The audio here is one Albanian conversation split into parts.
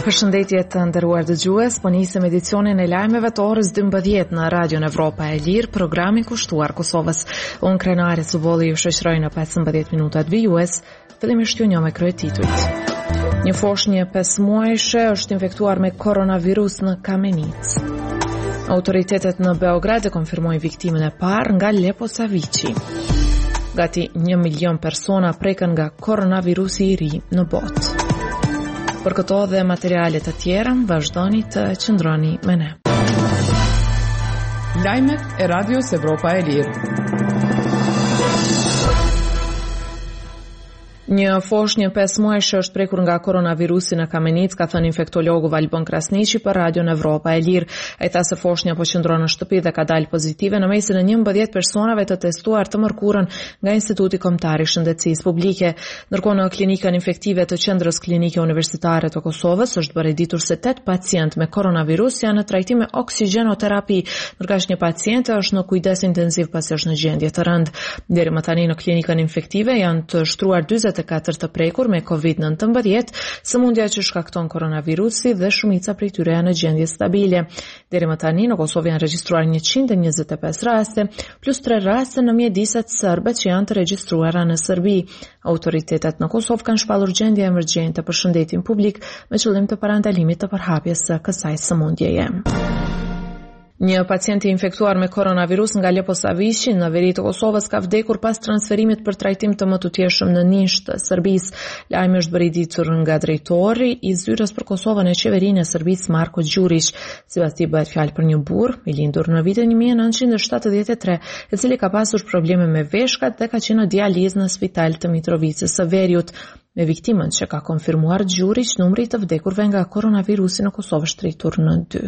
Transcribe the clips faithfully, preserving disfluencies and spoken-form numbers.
Përshëndetje të nderuar dëgjues, po nisim edicionin e lajmeve të orës dymbëdhjetë në Radion Evropa e Lirë, programin kushtuar Kosovës. Unë Krenare Cubolli ju shoqëroj në pesëmbëdhjetë minutat vijues, fillimisht ju njoh me kryetitujt. Një foshnjë pesë muajshe është infektuar me koronavirus në Kamenicë. Autoritetet në Beograd e konfirmojnë viktimën e parë nga Lepo Savici. Gati një milion persona prekën nga koronavirusi i ri në botë. Për këto dhe materialet të tjera, vazhdoni të qëndroni me ne. Lajmet e Radios Evropa e Lirë. Një foshnjë pesë muajshe është prekur nga koronavirusi në Kamenicë, ka thënë infektologu Valbon Krasniqi për Radion Evropa e Lirë. Ai tha se foshnja po qëndron në shtëpi dhe ka dalë pozitive në mesin e njëmbëdhjetë personave të testuar të mërkurën nga Instituti Kombëtar i Shëndetësisë Publike. Ndërkohë në klinikën infektive të Qendrës Klinike Universitare të Kosovës është bërë ditur se tetë pacientë me koronavirus janë në trajtim me oksigenoterapi, ndërkaq një paciente është në kujdes intensiv pasi është në gjendje të rëndë. Deri më tani në klinikën infektive janë të shtruar dyzet e katër të prekur me kovid nëntëmbëdhjetë, sëmundja që shkakton koronavirusi dhe shumica prej tyre janë në gjendje stabile. Deri më tani në Kosovë janë regjistruar njëqind e njëzet e pesë raste, plus tre raste në mjediset serbe që janë të regjistruara në Serbi. Autoritetet në Kosovë kanë shpallur gjendje emergjente për shëndetin publik me qëllim të parandalimit të përhapjes së kësaj sëmundjeje. Një pacient i infektuar me koronavirus nga Lepo Savici në veri të Kosovës ka vdekur pas transferimit për trajtim të mëtutjeshëm në Nisht të Serbisë. Lajmi është bërë i ditur nga drejtori i zyrës për Kosovën e qeverinë e Serbisë Marko Gjurić. Sipas tij bëhet fjalë për një burr i lindur në vitin një mijë e nëntëqind e shtatëdhjetë e tre, i cili ka pasur probleme me veshkat dhe ka qenë në dializë në Spital të Mitrovicës së Veriut. Me viktimën që ka konfirmuar Gjurić, numri të vdekurve nga koronavirusi në Kosovë është rritur në dy.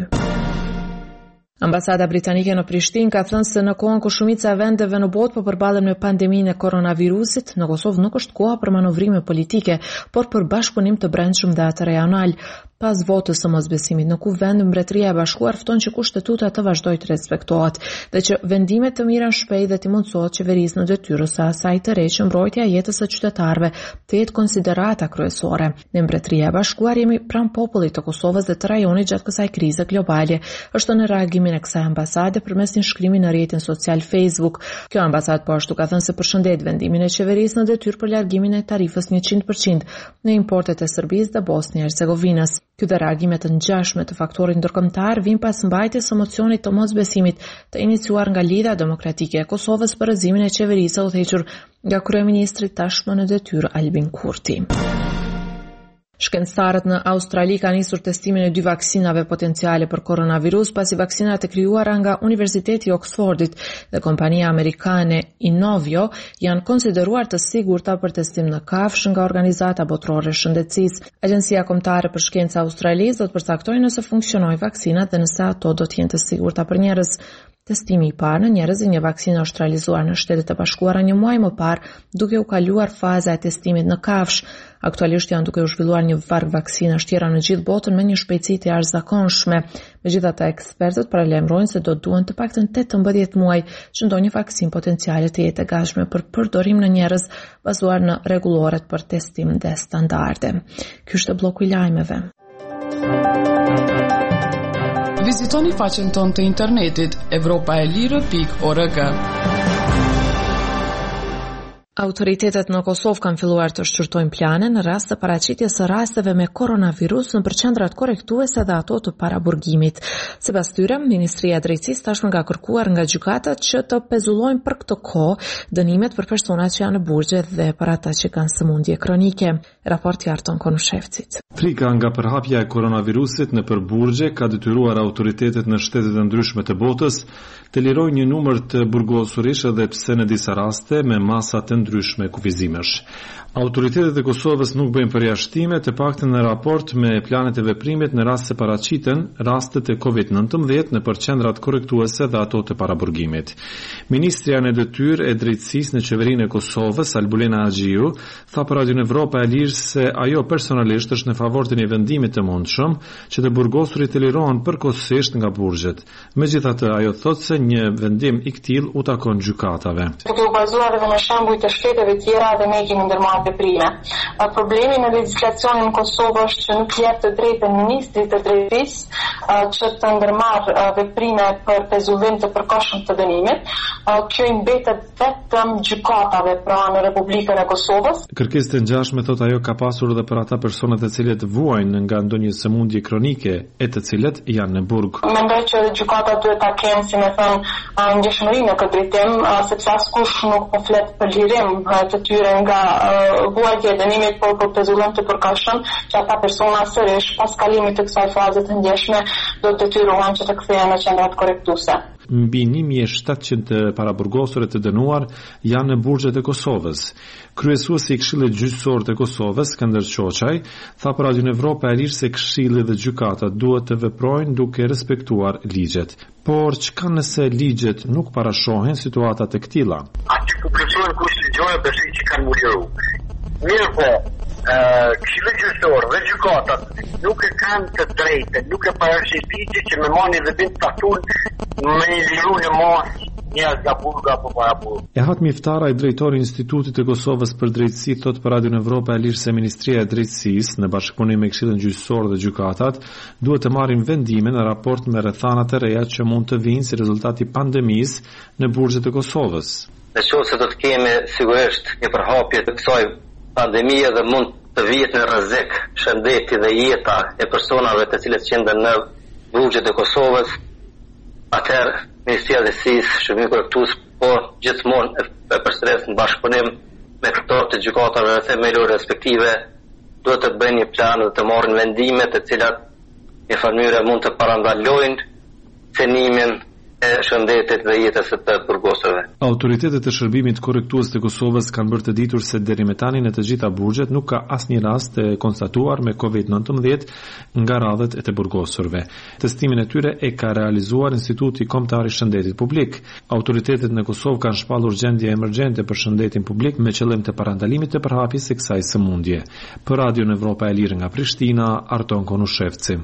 Ambasada britanike në Prishtinë ka thënë se në kohën kur shumica e vendeve në botë po përballen me pandeminë e koronavirusit, në Kosovë nuk është koha për manovrime politike, por për bashkëpunim të brendshëm dhe atë rajonal. Pas votës së mosbesimit në Kuvend, Mbretëria e Bashkuar fton që kushtetuta të vazhdojë të respektohet dhe që vendimet të mira shpejt dhe të mundsohet qeverisë në detyrën së asaj të re që mbrojtja e jetës së qytetarëve të jetë konsiderata kryesore. Në Mbretëria e Bashkuar jemi pranë popullit të Kosovës dhe të rajonit gjatë kësaj krize globale, është në reagimin e kësaj ambasade përmes një shkrimi në rrjetin social Facebook. Kjo ambasadë po ashtu ka thënë se përshëndet vendimin e qeverisë në detyrë për largimin e tarifës njëqind përqind në importet e Serbisë dhe Bosnjë e Hercegovinës. Ky dhe reagimet të ngjashme të faktorit ndërkombëtar vijnë pas mbajtjes së mocionit të mosbesimit të iniciuar nga Lidhja Demokratike e Kosovës për rrëzimin e qeverisë së udhëhequr nga kryeministri tashmë në detyrë Albin Kurti. Shkencëtarët në Australi kanë nisur testimin e dy vaksinave potenciale për koronavirus pasi vaksinat e krijuara nga Universiteti i Oxfordit dhe kompania amerikane Inovio janë konsideruar të sigurta për testim në kafshë nga Organizata Botërore e Shëndetësisë. Agjencia Kombëtare për Shkencë e Australisë do të përcaktojë nëse funksionojnë vaksinat dhe nëse ato do të jenë të sigurta për njerëz. Testimi i parë në njerëz i një vaksinë është realizuar në Shtetet e Bashkuara një muaj më parë, duke u kaluar faza e testimit në kafshë. Aktualisht janë duke u zhvilluar një varg vaksinash tjera në gjithë botën me një shpejtësi të jashtëzakonshme. Megjithatë, ekspertët paralajmërojnë se do duhen të paktën tetëmbëdhjetë muaj që ndonjë vaksinë potenciale të jetë e gatshme për përdorim në njerëz bazuar në rregulloret për testim dhe standarde. Ky është bloku i lajmeve. Vizitoni faqen tonë të internetit evropaelire pikë org. Autoritetet në Kosovë kanë filluar të shqyrtojnë plane në rast të paraqitjes së rasteve me koronavirus në përqendrat korrektuese dhe ato të paraburgimit. Sipas tyre, Ministria e Drejtësisë tashmë ka kërkuar nga gjykatat që të pezullojnë për këtë kohë dënimet për personat që janë në burgje dhe për ata që kanë sëmundje kronike. Raporti Arton Konushevcit. Frika nga përhapja e koronavirusit në përburgje ka detyruar autoritetet në shtetet e ndryshme të botës të lirojnë një numër të burgosurish edhe pse në disa raste me masa të ndryshme kufizimesh. Autoritetet e Kosovës nuk bëjnë përjashtime, të paktën në raport me planet e veprimit në rast se paraqiten rastet e kovid nëntëmbëdhjetë në përqendrat korrektuese dhe ato të paraburgimit. Ministria në detyrë e drejtësisë në qeverinë e Kosovës, Albulena Agjiu, tha për Radion Evropa e Lirë se ajo personalisht është në favor të një vendimi të mundshëm që të burgosurit të lirohen përkohësisht nga burgjet. Megjithatë, ajo thotë se një vendim i këtillë u takon gjykatave. Duke u bazuar edhe në shembuj të shteteve tjera dhe ne kemi ndërmarrë veprime. Problemi në legjislacionin në Kosovë është që nuk jep të drejtën ministrit të drejtësisë që të ndërmarrë veprime për pezullim të përkohshëm të dënimit. Kjo i mbetet vetëm gjykatave pra në Republikën e Kosovës. Kërkesë të ngjashme thot ajo ka pasur edhe për ata persona të cilët vuajnë nga ndonjë sëmundje kronike e të cilët janë në burg. Mendoj që gjykata duhet ta kenë, si më thënë, ndjeshmëri në këtë drejtim, sepse askush nuk po flet për lirim të tyre nga vuajtja e dënimit, por për pezullim të përkohshëm, që ata persona sërish pas kalimit të kësaj faze të ndjeshme do të detyrohen që të kthehen në qendrat korrektuese. Mbi një mijë e shtatëqind paraburgosur të dënuar janë në burgjet e Kosovës. Kryesuesi i Këshillit Gjyqësor të Kosovës, Skënder Çoçaj, tha për Radio Evropa e Lirë se Këshilli dhe gjykatat duhet të veprojnë duke respektuar ligjet. Por çka nëse ligjet nuk parashohin situata të këtilla? Aty ku plotësohen kushtet ligjore besoj që kanë muliru. Mirë po, Këshilli Gjyqësor dhe gjykatat nuk e kanë të drejtë, nuk e parashin ligjet që me mani dhe bind statun me liru në mos një nga burga apo para burga. Ehat Miftara, i drejtori i Institutit të Kosovës për Drejtësi, thot për Radio Evropa e Lirë se Ministria e Drejtësisë në bashkëpunim me Këshillin Gjyqësor dhe gjykatat duhet të marrin vendime në raport me rrethanat e reja që mund të vinë si rezultati pandemisë në burgjet e Kosovës. Në qoftë se do të kemi sigurisht një përhapje të kësaj pandemie dhe mund të vihet në rrezik shëndeti dhe jeta e personave të cilët qëndën në burgjet e Kosovës, atëherë Ministria e Drejtësisë, Shërbimi Korrektues, po gjithmonë e përsëris në bashkëpunim me kryetaret të gjykatave dhe themelore respektive duhet të bëjnë një plan dhe të marrin vendime të cilat në mënyrë mund të parandalojnë cenimin e shëndetit dhe jetës së të burgosurve. Autoritetet e Shërbimit Korrektues të Kosovës kanë bërë të ditur se deri më tani në të gjitha burgjet nuk ka asnjë rast të konstatuar me kovid nëntëmbëdhjetë nga radhët e të burgosurve. Testimin e tyre e ka realizuar Instituti Kombëtar i Shëndetit Publik. Autoritetet në Kosovë kanë shpallur gjendje emergjente për shëndetin publik me qëllim të parandalimit të përhapjes së kësaj sëmundje. Për Radio Evropa e Lirë nga Prishtina, Arton Konushevci.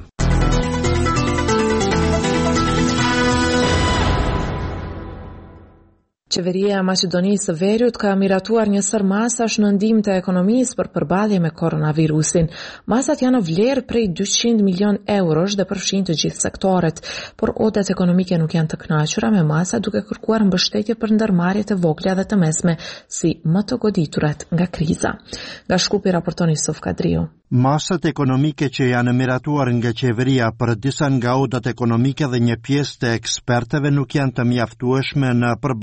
Qeveria e Maqedonisë së Veriut ka miratuar një sër masash në ndihmë të ekonomisë për përballje me koronavirusin. Masat janë në vlerë prej dyqind milion eurosh dhe përfshin të gjithë sektorët, por odat ekonomike nuk janë të kënaqura me masat duke kërkuar mbështetje për ndërmarrje të vogla dhe të mesme si më të goditurat nga kriza. Nga Shkupi raporton Yusuf Kadriu. Masat ekonomike që janë miratuar nga qeveria për disa nga odat ekonomike dhe një pjesë të ekspertëve nuk janë të mjaftueshme në përballje